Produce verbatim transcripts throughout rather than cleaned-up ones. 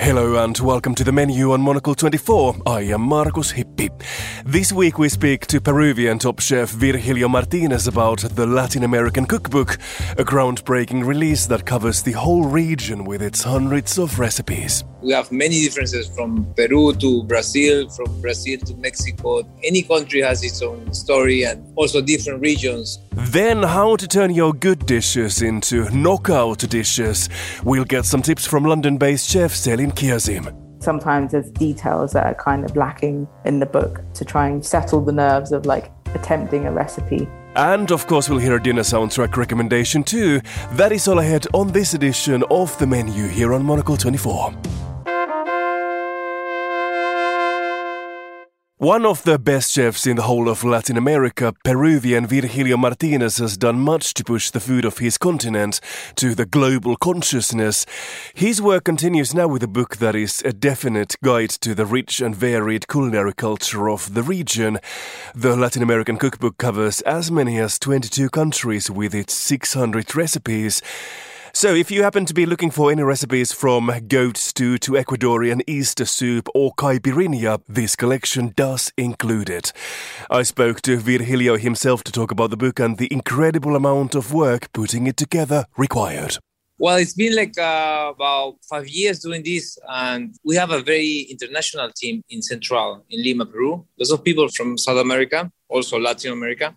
Hello and welcome to the menu on Monocle twenty-four. I am Markus Hippi. This week we speak to Peruvian top chef Virgilio Martinez about the Latin American cookbook, a groundbreaking release that covers the whole region with its hundreds of recipes. We have many differences from Peru to Brazil, from Brazil to Mexico. Any country has its own story and also different regions. Then how to turn your good dishes into knockout dishes. We'll get some tips from London-based chef Celine Kiazim. Sometimes there's details that are kind of lacking in the book to try and settle the nerves of like attempting a recipe. And of course we'll hear a dinner soundtrack recommendation too. That is all ahead on this edition of The Menu here on Monocle twenty-four. One of the best chefs in the whole of Latin America, Peruvian Virgilio Martinez, has done much to push the food of his continent to the global consciousness. His work continues now with a book that is a definite guide to the rich and varied culinary culture of the region. The Latin American cookbook covers as many as twenty-two countries with its six hundred recipes. So if you happen to be looking for any recipes from goat stew to Ecuadorian Easter soup or caipirinha, this collection does include it. I spoke to Virgilio himself to talk about the book and the incredible amount of work putting it together required. Well, it's been like uh, about five years doing this, and we have a very international team in Central, in Lima, Peru. Lots of people from South America, also Latin America.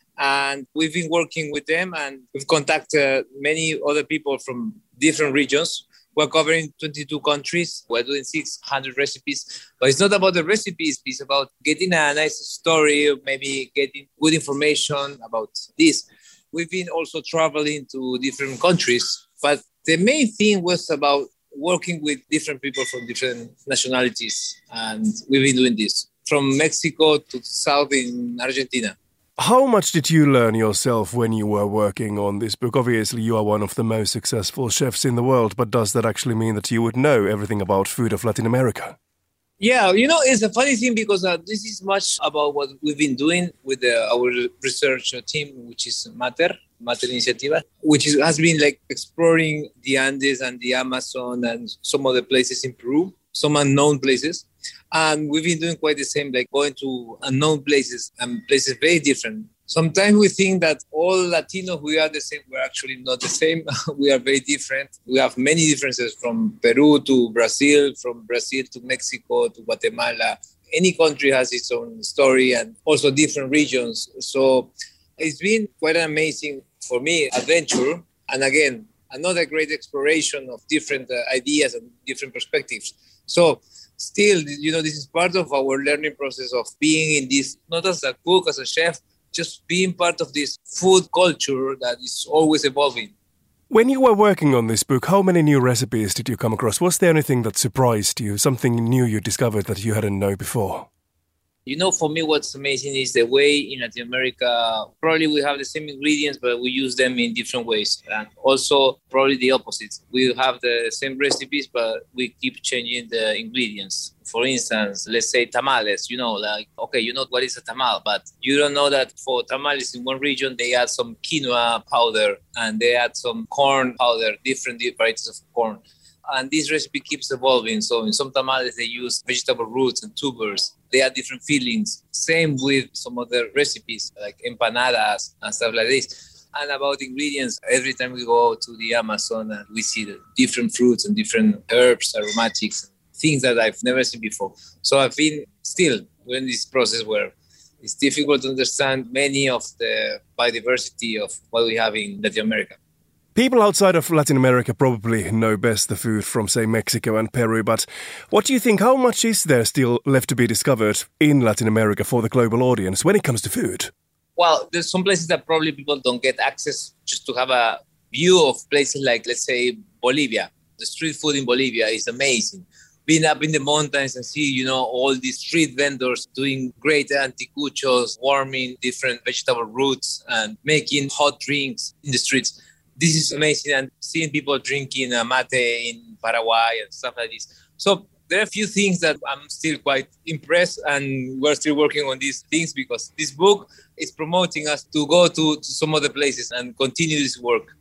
And we've been working with them, and we've contacted many other people from different regions. We're covering twenty-two countries. We're doing six hundred recipes. But it's not about the recipes. It's about getting a nice story, maybe getting good information about this. We've been also traveling to different countries. But the main thing was about working with different people from different nationalities. And we've been doing this from Mexico to South in Argentina. How much did you learn yourself when you were working on this book? Obviously, you are one of the most successful chefs in the world, but does that actually mean that you would know everything about food of Latin America? Yeah, you know, it's a funny thing because uh, this is much about what we've been doing with uh, our research team, which is Mater, Mater Iniciativa, which is, has been like exploring the Andes and the Amazon and some other places in Peru, some unknown places. And we've been doing quite the same, like going to unknown places and places very different. Sometimes we think that all Latinos, we are the same. We're actually not the same. We are very different. We have many differences from Peru to Brazil, from Brazil to Mexico to Guatemala. Any country has its own story and also different regions. So it's been quite an amazing, for me, adventure. And again, another great exploration of different uh, ideas and different perspectives. So still, you know, this is part of our learning process of being in this, not as a cook, as a chef, just being part of this food culture that is always evolving. When you were working on this book, how many new recipes did you come across? Was there anything that surprised you, something new you discovered that you hadn't known before? You know, for me, what's amazing is the way in Latin America, probably we have the same ingredients, but we use them in different ways. And also probably the opposite. We have the same recipes, but we keep changing the ingredients. For instance, let's say tamales, you know, like, okay, you know what is a tamal, but you don't know that for tamales in one region, they add some quinoa powder and they add some corn powder, different varieties of corn. And this recipe keeps evolving. So in some tamales, they use vegetable roots and tubers. They add different fillings. Same with some other recipes like empanadas and stuff like this. And about ingredients, every time we go to the Amazon and we see the different fruits and different herbs, aromatics, things that I've never seen before. So I've been still in this process where it's difficult to understand many of the biodiversity of what we have in Latin America. People outside of Latin America probably know best the food from, say, Mexico and Peru, but what do you think, how much is there still left to be discovered in Latin America for the global audience when it comes to food? Well, there's some places that probably people don't get access just to have a view of places like, let's say, Bolivia. The street food in Bolivia is amazing. Being up in the mountains and see, you know, all these street vendors doing great anticuchos, warming different vegetable roots and making hot drinks in the streets. This is amazing, and seeing people drinking uh, mate in Paraguay and stuff like this. So there are a few things that I'm still quite impressed, and we're still working on these things because this book is promoting us to go to, to some other places and continue this work.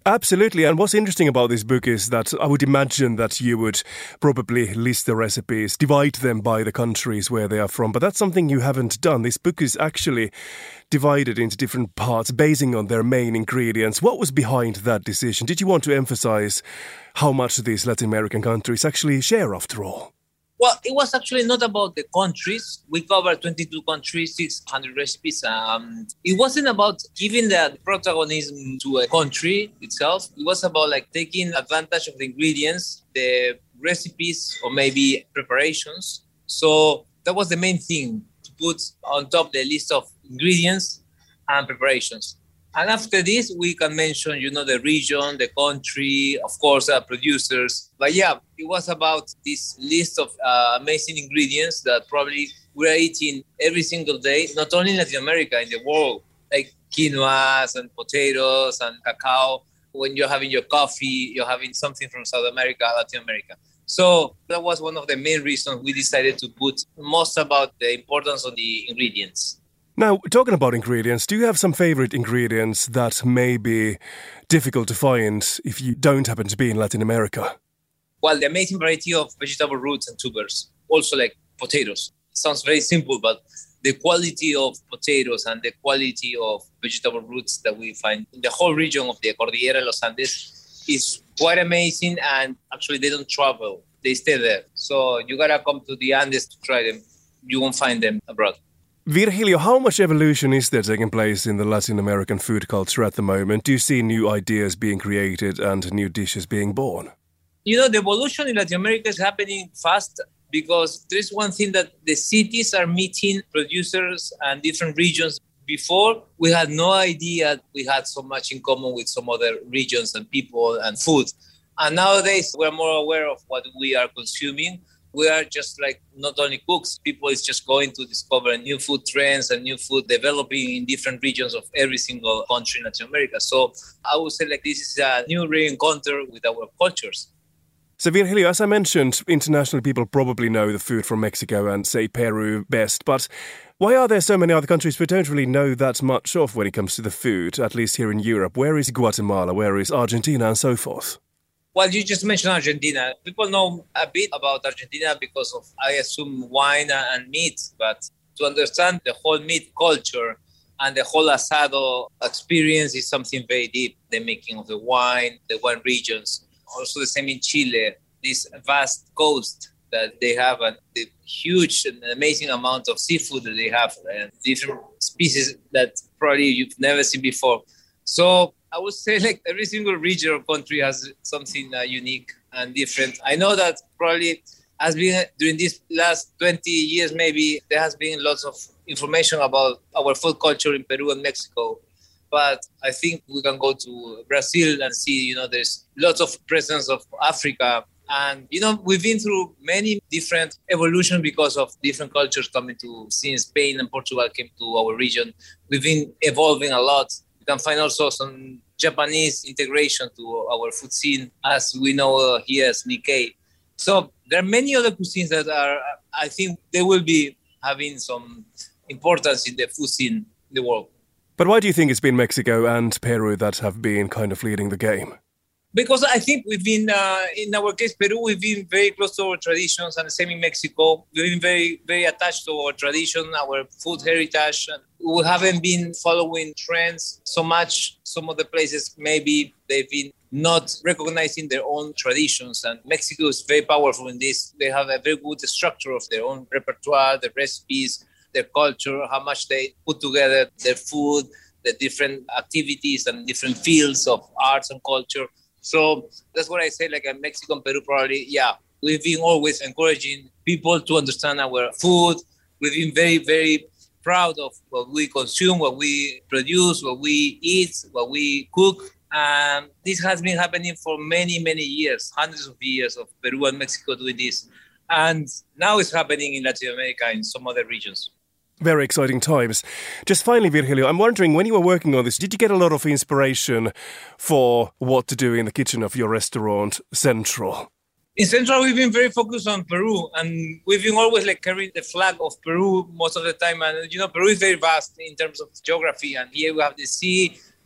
Absolutely. And what's interesting about this book is that I would imagine that you would probably list the recipes, divide them by the countries where they are from. But that's something you haven't done. This book is actually divided into different parts, basing on their main ingredients. What was behind that decision? Did you want to emphasize how much these Latin American countries actually share after all? Well, it was actually not about the countries. We covered twenty-two countries, six hundred recipes. Um, it wasn't about giving the protagonism to a country itself. It was about like taking advantage of the ingredients, the recipes, or maybe preparations. So that was the main thing, to put on top the list of ingredients and preparations. And after this, we can mention, you know, the region, the country, of course, uh, producers. But yeah, it was about this list of uh, amazing ingredients that probably we're eating every single day, not only in Latin America, in the world, like quinoas and potatoes and cacao. When you're having your coffee, you're having something from South America, Latin America. So that was one of the main reasons we decided to put most about the importance of the ingredients. Now, talking about ingredients, do you have some favorite ingredients that may be difficult to find if you don't happen to be in Latin America? Well, the amazing variety of vegetable roots and tubers, also like potatoes. It sounds very simple, but the quality of potatoes and the quality of vegetable roots that we find in the whole region of the Cordillera de los Andes is quite amazing. And actually, they don't travel. They stay there. So you got to come to the Andes to try them. You won't find them abroad. Virgilio, how much evolution is there taking place in the Latin American food culture at the moment? Do you see new ideas being created and new dishes being born? You know, the evolution in Latin America is happening fast because there's one thing that the cities are meeting producers and different regions. Before, we had no idea we had so much in common with some other regions and people and food. And nowadays, we're more aware of what we are consuming. We are just like not only cooks, people is just going to discover new food trends and new food developing in different regions of every single country in Latin America. So I would say like this is a new re-encounter with our cultures. So Virgilio, as I mentioned, international people probably know the food from Mexico and say Peru best, but why are there so many other countries we don't really know that much of when it comes to the food, at least here in Europe? Where is Guatemala? Where is Argentina and so forth? Well, you just mentioned Argentina. People know a bit about Argentina because of, I assume, wine and meat. But to understand the whole meat culture and the whole asado experience is something very deep. The making of the wine, the wine regions. Also the same in Chile, this vast coast that they have and the huge and amazing amount of seafood that they have and different species that probably you've never seen before. So I would say like every single region or country has something uh, unique and different. I know that probably has been during these last twenty years, maybe there has been lots of information about our food culture in Peru and Mexico. But I think we can go to Brazil and see, you know, there's lots of presence of Africa. And, you know, we've been through many different evolution because of different cultures coming to, since Spain and Portugal came to our region. We've been evolving a lot. You can find also some Japanese integration to our food scene, as we know uh, here as Nikkei. So there are many other cuisines that are, I think they will be having some importance in the food scene in the world. But why do you think it's been Mexico and Peru that have been kind of leading the game? Because I think we've been, uh, in our case, Peru, we've been very close to our traditions, and the same in Mexico. We've been very, very attached to our tradition, our food heritage. And we haven't been following trends so much. Some of the places, maybe they've been not recognizing their own traditions. And Mexico is very powerful in this. They have a very good structure of their own repertoire, their recipes, their culture, how much they put together their food, the different activities and different fields of arts and culture. So that's what I say, like in Mexico and Peru, probably, yeah, we've been always encouraging people to understand our food. We've been very, very proud of what we consume, what we produce, what we eat, what we cook. And this has been happening for many, many years, hundreds of years of Peru and Mexico doing this. And now it's happening in Latin America, in some other regions. Very exciting times. Just finally, Virgilio, I'm wondering, when you were working on this, did you get a lot of inspiration for what to do in the kitchen of your restaurant, Central? In Central, we've been very focused on Peru, and we've been always like carrying the flag of Peru most of the time. And, you know, Peru is very vast in terms of geography, and here we have the sea,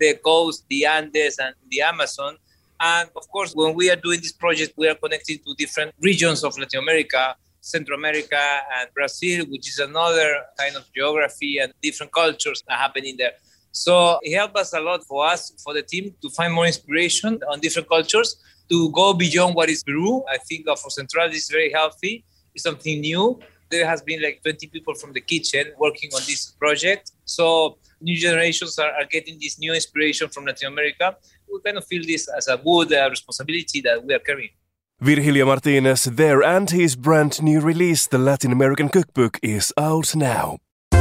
the coast, the Andes, and the Amazon. And of course, when we are doing this project, we are connected to different regions of Latin America, Central America, and Brazil, which is another kind of geography and different cultures that happen in there. So it helped us a lot for us, for the team, to find more inspiration on different cultures, to go beyond what is Peru. I think for Central, this is very healthy. It's something new. There has been like twenty people from the kitchen working on this project. So new generations are, are getting this new inspiration from Latin America. We kind of feel this as a good uh, responsibility that we are carrying. Virgilio Martinez there, and his brand new release, The Latin American Cookbook, is out now.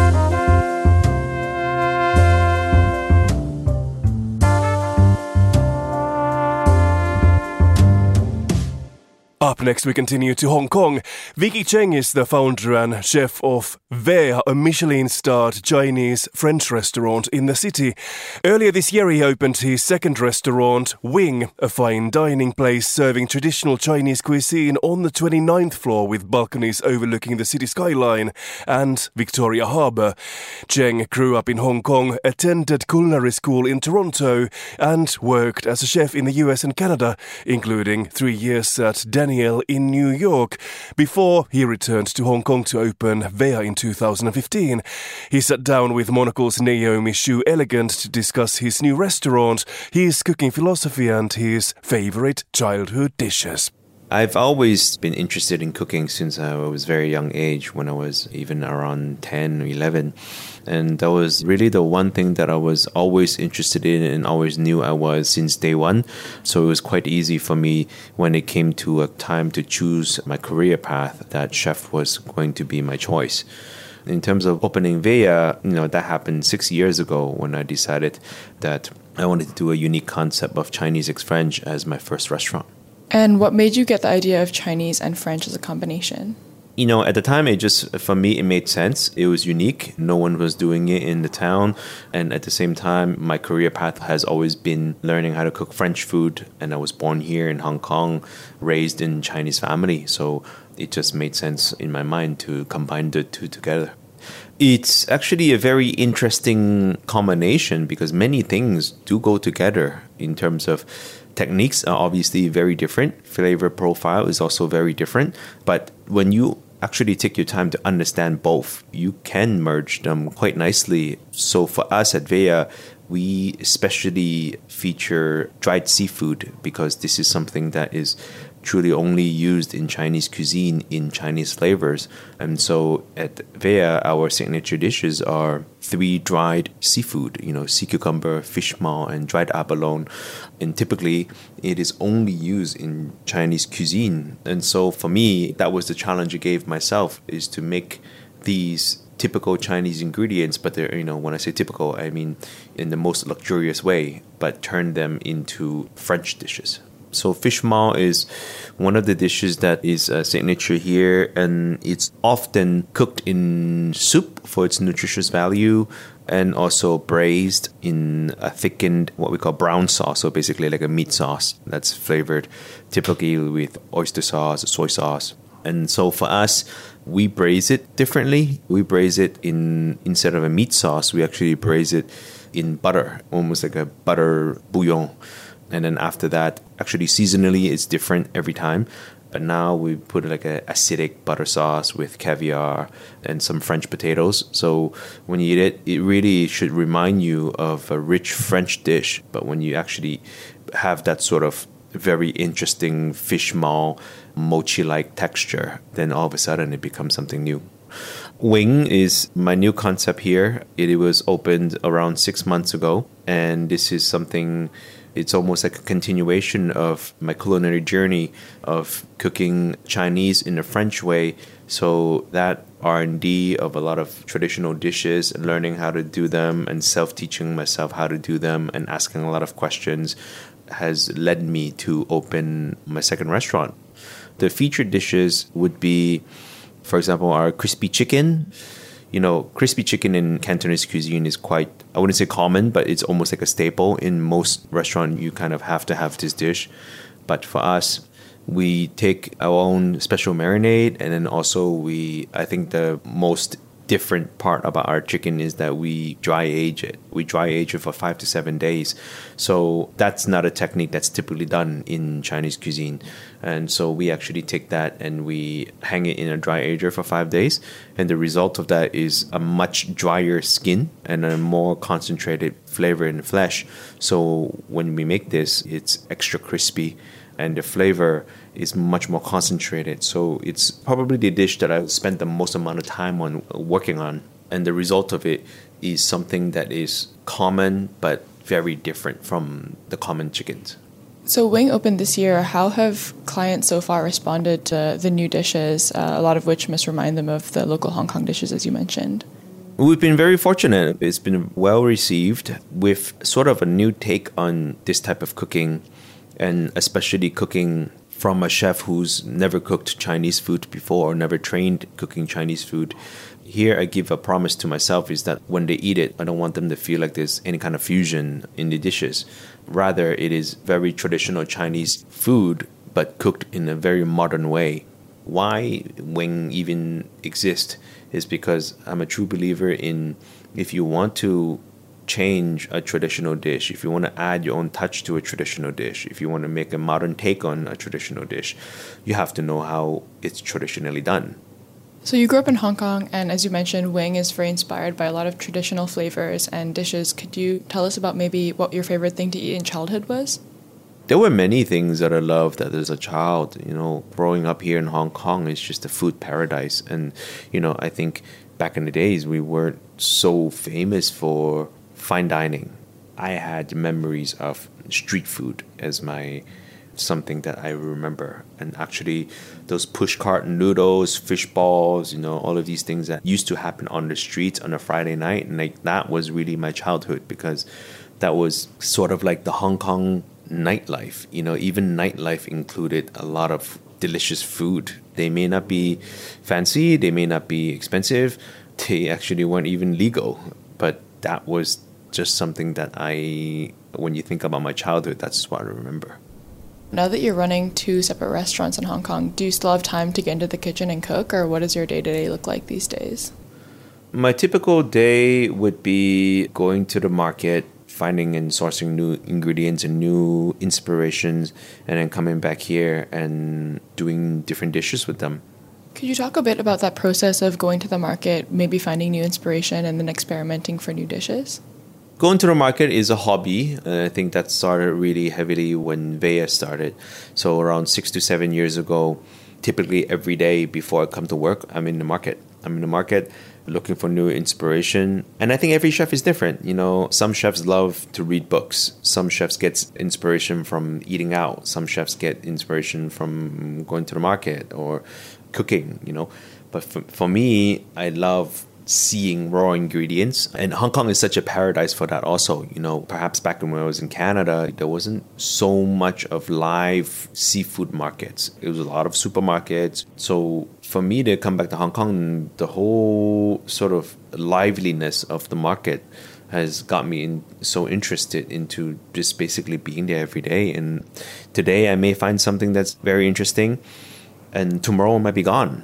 Up next, we continue to Hong Kong. Vicky Cheng is the founder and chef of Vea, a Michelin-starred Chinese-French restaurant in the city. Earlier this year, he opened his second restaurant, Wing, a fine dining place serving traditional Chinese cuisine on the twenty-ninth floor with balconies overlooking the city skyline and Victoria Harbour. Cheng grew up in Hong Kong, attended culinary school in Toronto, and worked as a chef in the U S and Canada, including three years at Daniel in New York, before he returned to Hong Kong to open Vea in two thousand fifteen. He sat down with Monocle's Naomi Shu Elegant to discuss his new restaurant, his cooking philosophy, and his favourite childhood dishes. I've always been interested in cooking since I was very young age, when I was even around ten or eleven. And that was really the one thing that I was always interested in and always knew I was since day one. So it was quite easy for me when it came to a time to choose my career path that chef was going to be my choice. In terms of opening Vea, you know, that happened six years ago when I decided that I wanted to do a unique concept of Chinese x French as my first restaurant. And what made you get the idea of Chinese and French as a combination? You know, at the time, it just, for me, it made sense. It was unique. No one was doing it in the town. And at the same time, my career path has always been learning how to cook French food. And I was born here in Hong Kong, raised in Chinese family. So it just made sense in my mind to combine the two together. It's actually a very interesting combination because many things do go together in terms of techniques are obviously very different. Flavor profile is also very different. But when you actually take your time to understand both, you can merge them quite nicely. So for us at Vea, we especially feature dried seafood because this is something that is truly only used in Chinese cuisine in Chinese flavors. And so at Vea, our signature dishes are three dried seafood, you know, sea cucumber, fish maw, and dried abalone. And typically, it is only used in Chinese cuisine. And so for me, that was the challenge I gave myself, is to make these typical Chinese ingredients, but they're, you know, when I say typical, I mean in the most luxurious way, but turn them into French dishes. So fish maw is one of the dishes that is a signature here, and it's often cooked in soup for its nutritious value and also braised in a thickened, what we call brown sauce, so basically like a meat sauce that's flavored typically with oyster sauce, soy sauce. And so for us, we braise it differently. We braise it in, instead of a meat sauce, we actually braise it in butter, almost like a butter bouillon. And then after that, actually seasonally, it's different every time. But now we put like a acidic butter sauce with caviar and some French potatoes. So when you eat it, it really should remind you of a rich French dish. But when you actually have that sort of very interesting fish maw, mochi-like texture, then all of a sudden it becomes something new. Wing is my new concept here. It was opened around six months ago. And this is something... It's almost like a continuation of my culinary journey of cooking Chinese in a French way. So that R and D of a lot of traditional dishes and learning how to do them and self-teaching myself how to do them and asking a lot of questions has led me to open my second restaurant. The featured dishes would be, for example, our crispy chicken. You know, crispy chicken in Cantonese cuisine is quite, I wouldn't say common, but it's almost like a staple. In most restaurants, you kind of have to have this dish. But for us, we take our own special marinade. And then also we, I think the most different part about our chicken is that we dry age it. We dry age it for five to seven days. So that's not a technique that's typically done in Chinese cuisine. And so we actually take that and we hang it in a dry ager for five days. And the result of that is a much drier skin and a more concentrated flavor in the flesh. So when we make this, it's extra crispy and the flavor is much more concentrated. So it's probably the dish that I spent the most amount of time on working on. And the result of it is something that is common but very different from the common chickens. So Wing opened this year. How have clients so far responded to the new dishes, uh, a lot of which must remind them of the local Hong Kong dishes, as you mentioned? We've been very fortunate. It's been well received with sort of a new take on this type of cooking, and especially cooking from a chef who's never cooked Chinese food before, or never trained cooking Chinese food. Here I give a promise to myself is that when they eat it, I don't want them to feel like there's any kind of fusion in the dishes. Rather, it is very traditional Chinese food, but cooked in a very modern way. Why Wing even exists is because I'm a true believer in if you want to change a traditional dish, if you want to add your own touch to a traditional dish, if you want to make a modern take on a traditional dish, you have to know how it's traditionally done. So you grew up in Hong Kong, and as you mentioned, Wing is very inspired by a lot of traditional flavors and dishes. Could you tell us about maybe what your favorite thing to eat in childhood was? There were many things that I loved as a child. You know, growing up here in Hong Kong is just a food paradise. And, you know, I think back in the days, we weren't so famous for fine dining. I had memories of street food as my something that I remember. And actually, those pushcart noodles, fish balls, you know, all of these things that used to happen on the streets on a Friday night. And like that was really my childhood, because that was sort of like the Hong Kong nightlife. You know, even nightlife included a lot of delicious food. They may not be fancy, they may not be expensive, they actually weren't even legal, but that was just something that I, when you think about my childhood, that's what I remember. Now that you're running two separate restaurants in Hong Kong, do you still have time to get into the kitchen and cook, or what does your day-to-day look like these days? My typical day would be going to the market, finding and sourcing new ingredients and new inspirations, and then coming back here and doing different dishes with them. Could you talk a bit about that process of going to the market, maybe finding new inspiration and then experimenting for new dishes? Going to the market is a hobby. Uh, I think that started really heavily when Vea started. So around six to seven years ago, typically every day before I come to work, I'm in the market. I'm in the market looking for new inspiration. And I think every chef is different. You know, some chefs love to read books. Some chefs get inspiration from eating out. Some chefs get inspiration from going to the market or cooking, you know. But for, for me, I love seeing raw ingredients, and Hong Kong is such a paradise for that also. You know, perhaps back when I was in Canada, there wasn't so much of live seafood markets. It was a lot of supermarkets. So for me to come back to Hong Kong, the whole sort of liveliness of the market has got me in, so interested into just basically being there every day. And today I may find something that's very interesting, and tomorrow it might be gone.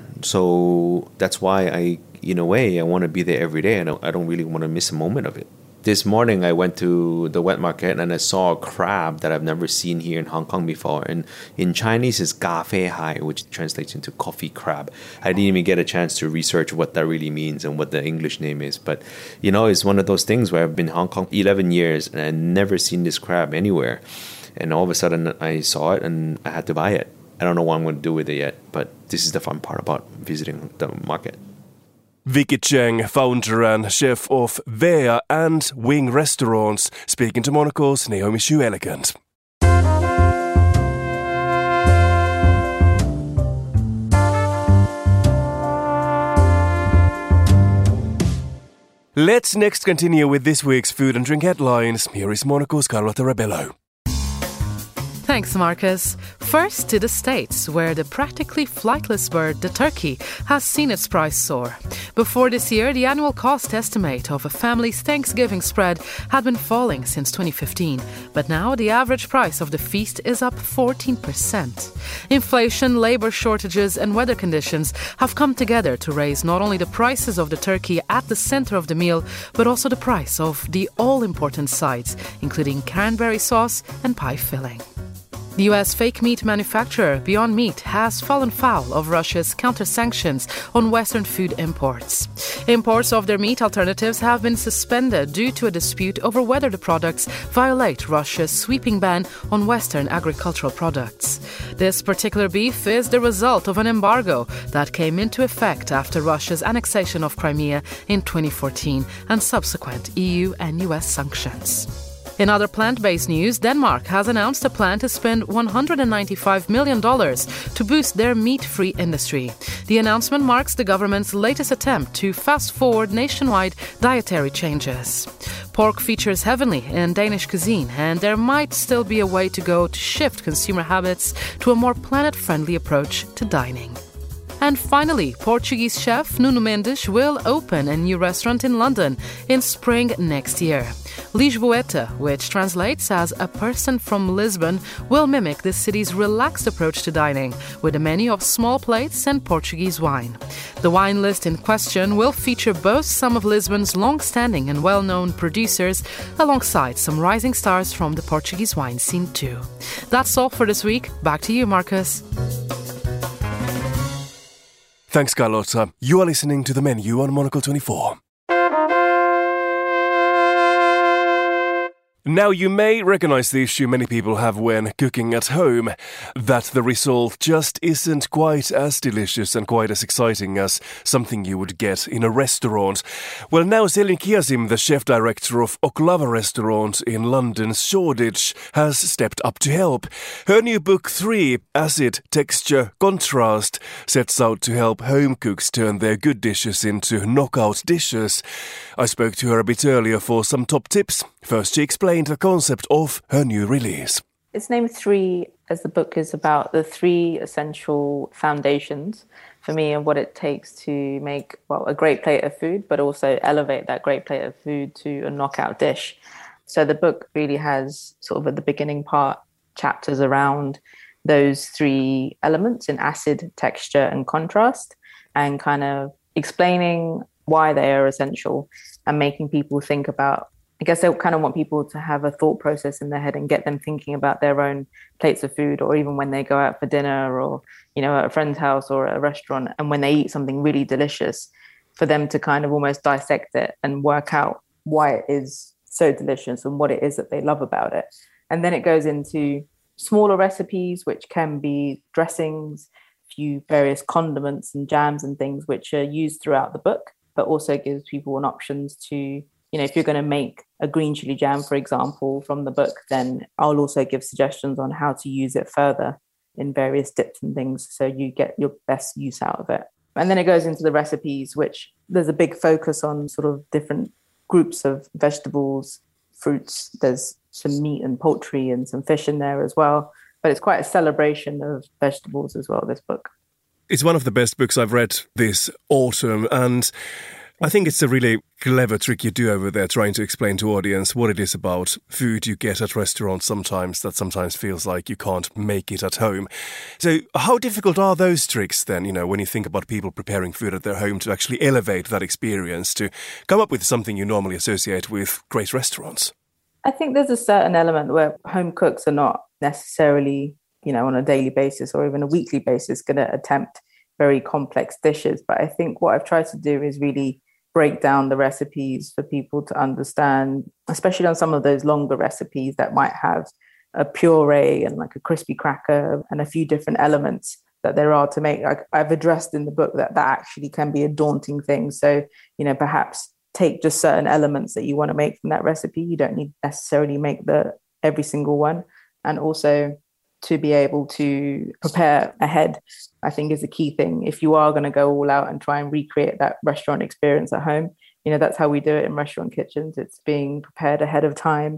So that's why I, in a way, I want to be there every day. I don't, I don't really want to miss a moment of it. This morning, I went to the wet market and I saw a crab that I've never seen here in Hong Kong before. And in Chinese, it's ga fei hai, which translates into coffee crab. I didn't even get a chance to research what that really means and what the English name is. But, you know, it's one of those things where I've been in Hong Kong eleven years and I've never seen this crab anywhere. And all of a sudden, I saw it and I had to buy it. I don't know what I'm going to do with it yet, but this is the fun part about visiting the market. Vicky Cheng, founder and chef of Vea and Wing Restaurants, speaking to Monaco's Naomi Xu Elegant. Let's next continue with this week's food and drink headlines. Here is Monaco's Carlotta Rebello. Thanks, Marcus. First to the States, where the practically flightless bird, the turkey, has seen its price soar. Before this year, the annual cost estimate of a family's Thanksgiving spread had been falling since twenty fifteen, but now the average price of the feast is up fourteen percent. Inflation, labor shortages and weather conditions have come together to raise not only the prices of the turkey at the center of the meal, but also the price of the all-important sides, including cranberry sauce and pie filling. The U S fake meat manufacturer Beyond Meat has fallen foul of Russia's counter-sanctions on Western food imports. Imports of their meat alternatives have been suspended due to a dispute over whether the products violate Russia's sweeping ban on Western agricultural products. This particular beef is the result of an embargo that came into effect after Russia's annexation of Crimea in twenty fourteen and subsequent E U and U S sanctions. In other plant-based news, Denmark has announced a plan to spend one hundred ninety-five million dollars to boost their meat-free industry. The announcement marks the government's latest attempt to fast-forward nationwide dietary changes. Pork features heavily in Danish cuisine, and there might still be a way to go to shift consumer habits to a more planet-friendly approach to dining. And finally, Portuguese chef Nuno Mendes will open a new restaurant in London in spring next year. Lisboeta, which translates as a person from Lisbon, will mimic the city's relaxed approach to dining, with a menu of small plates and Portuguese wine. The wine list in question will feature both some of Lisbon's long-standing and well-known producers, alongside some rising stars from the Portuguese wine scene too. That's all for this week. Back to you, Marcus. Thanks, Carlotta. You are listening to The Menu on Monocle twenty-four. Now, you may recognize the issue many people have when cooking at home, that the result just isn't quite as delicious and quite as exciting as something you would get in a restaurant. Well, now Selin Kiasim, the chef director of Oklava restaurant in London's Shoreditch, has stepped up to help. Her new book three, Acid, Texture, Contrast, sets out to help home cooks turn their good dishes into knockout dishes. I spoke to her a bit earlier for some top tips. First, she explained the concept of her new release. It's named Three as the book is about the three essential foundations for me and what it takes to make, well, a great plate of food, but also elevate that great plate of food to a knockout dish. So the book really has sort of at the beginning part chapters around those three elements in acid, texture, and contrast, and kind of explaining why they are essential and making people think about, I guess I kind of want people to have a thought process in their head and get them thinking about their own plates of food, or even when they go out for dinner or, you know, at a friend's house or at a restaurant, and when they eat something really delicious, for them to kind of almost dissect it and work out why it is so delicious and what it is that they love about it. And then it goes into smaller recipes, which can be dressings, a few various condiments and jams and things which are used throughout the book, but also gives people an options to, you know, if you're going to make a green chili jam, for example, from the book, then I'll also give suggestions on how to use it further in various dips and things, so you get your best use out of it. And then it goes into the recipes, which there's a big focus on sort of different groups of vegetables, fruits. There's some meat and poultry and some fish in there as well. But it's quite a celebration of vegetables as well, this book. It's one of the best books I've read this autumn, and I think it's a really clever trick you do over there, trying to explain to audience what it is about food you get at restaurants sometimes that sometimes feels like you can't make it at home. So how difficult are those tricks then, you know, when you think about people preparing food at their home, to actually elevate that experience, to come up with something you normally associate with great restaurants? I think there's a certain element where home cooks are not necessarily, you know, on a daily basis or even a weekly basis going to attempt very complex dishes. But I think what I've tried to do is really break down the recipes for people to understand, especially on some of those longer recipes that might have a puree and like a crispy cracker and a few different elements that there are to make. Like I've addressed in the book that that actually can be a daunting thing. So, you know, perhaps take just certain elements that you want to make from that recipe. You don't need to necessarily make the every single one. And also to be able to prepare ahead, I think is a key thing. If you are going to go all out and try and recreate that restaurant experience at home, you know, that's how we do it in restaurant kitchens. It's being prepared ahead of time,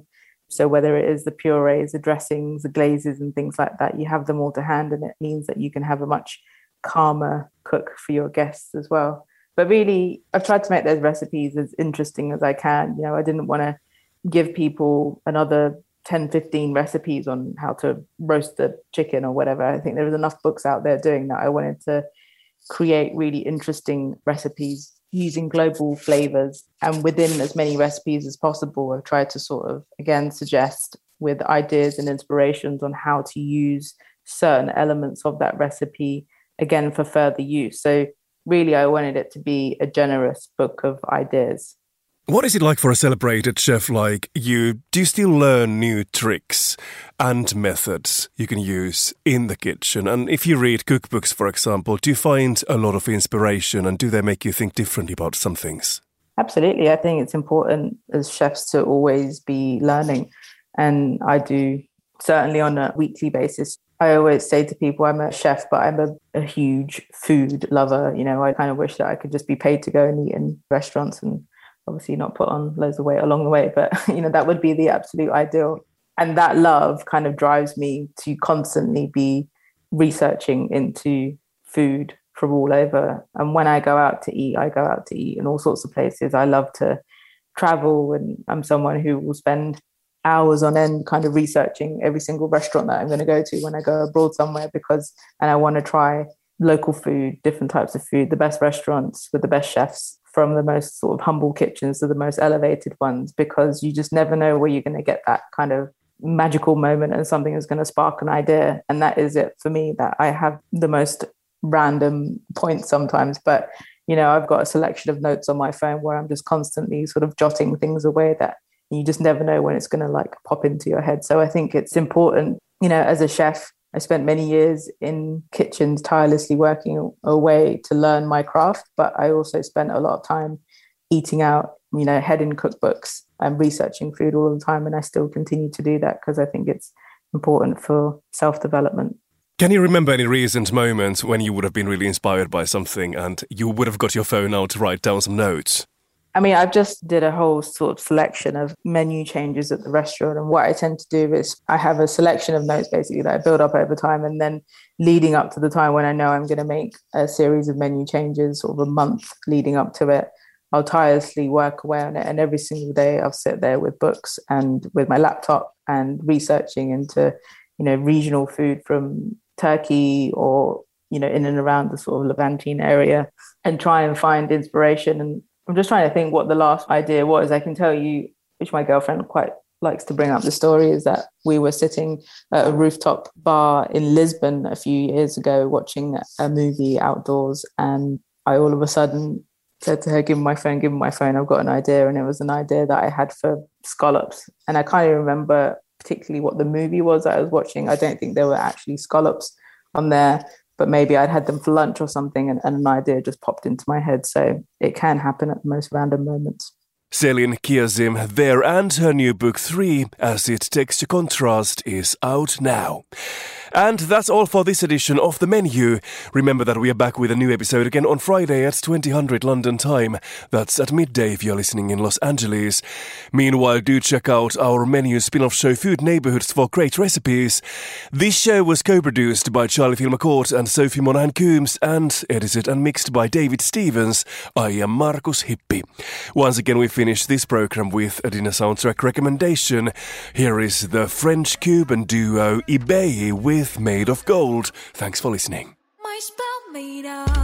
So whether it is the purees, the dressings, the glazes and things like that, you have them all to hand, and it means that you can have a much calmer cook for your guests as well. But really, I've tried to make those recipes as interesting as I can. You know, I didn't want to give people another ten, fifteen recipes on how to roast the chicken or whatever. I think there was enough books out there doing that. I wanted to create really interesting recipes using global flavors, and within as many recipes as possible, I've tried to sort of, again, suggest with ideas and inspirations on how to use certain elements of that recipe, again, for further use. So really, I wanted it to be a generous book of ideas. What is it like for a celebrated chef like you? Do you still learn new tricks and methods you can use in the kitchen? And if you read cookbooks, for example, do you find a lot of inspiration, and do they make you think differently about some things? Absolutely. I think it's important as chefs to always be learning. And I do, certainly on a weekly basis. I always say to people, I'm a chef, but I'm a, a huge food lover. You know, I kind of wish that I could just be paid to go and eat in restaurants and obviously not put on loads of weight along the way, but you know, that would be the absolute ideal. And that love kind of drives me to constantly be researching into food from all over. And when I go out to eat, I go out to eat in all sorts of places. I love to travel, and I'm someone who will spend hours on end kind of researching every single restaurant that I'm going to go to when I go abroad somewhere, because, and I want to try local food, different types of food, the best restaurants with the best chefs, from the most sort of humble kitchens to the most elevated ones, because you just never know where you're going to get that kind of magical moment and something is going to spark an idea. And that is it for me, that I have the most random points sometimes, but you know, I've got a selection of notes on my phone where I'm just constantly sort of jotting things away that you just never know when it's going to like pop into your head. So I think it's important, you know, as a chef, I spent many years in kitchens tirelessly working away to learn my craft, but I also spent a lot of time eating out, you know, head in cookbooks and researching food all the time. And I still continue to do that because I think it's important for self-development. Can you remember any recent moments when you would have been really inspired by something and you would have got your phone out to write down some notes? I mean, I've just did a whole sort of selection of menu changes at the restaurant. And what I tend to do is I have a selection of notes basically that I build up over time. And then leading up to the time when I know I'm going to make a series of menu changes, sort of a month leading up to it, I'll tirelessly work away on it. And every single day I'll sit there with books and with my laptop and researching into, you know, regional food from Turkey or, you know, in and around the sort of Levantine area, and try and find inspiration. And I'm just trying to think what the last idea was. I can tell you, which my girlfriend quite likes to bring up the story, is that we were sitting at a rooftop bar in Lisbon a few years ago watching a movie outdoors. And I all of a sudden said to her, give me my phone, give me my phone. I've got an idea. And it was an idea that I had for scallops. And I can't even remember particularly what the movie was that I was watching. I don't think there were actually scallops on there, but maybe I'd had them for lunch or something, and, and an idea just popped into my head. So it can happen at the most random moments. Celine Kiazim there, and her new book three, Acid Texture Contrast, is out now. And that's all for this edition of The Menu. Remember that we are back with a new episode again on Friday at twenty hundred London time. That's at midday if you're listening in Los Angeles. Meanwhile, do check out our Menu spin-off show Food Neighborhoods for great recipes. This show was co-produced by Charlie Filmacourt and Sophie Monahan-Coombs and edited and mixed by David Stevens. I am Markus Hippi. Once again, we finish this program with a dinner soundtrack recommendation. Here is the French-Cuban duo Ibeyi with Made of Gold. Thanks for listening. My spell made of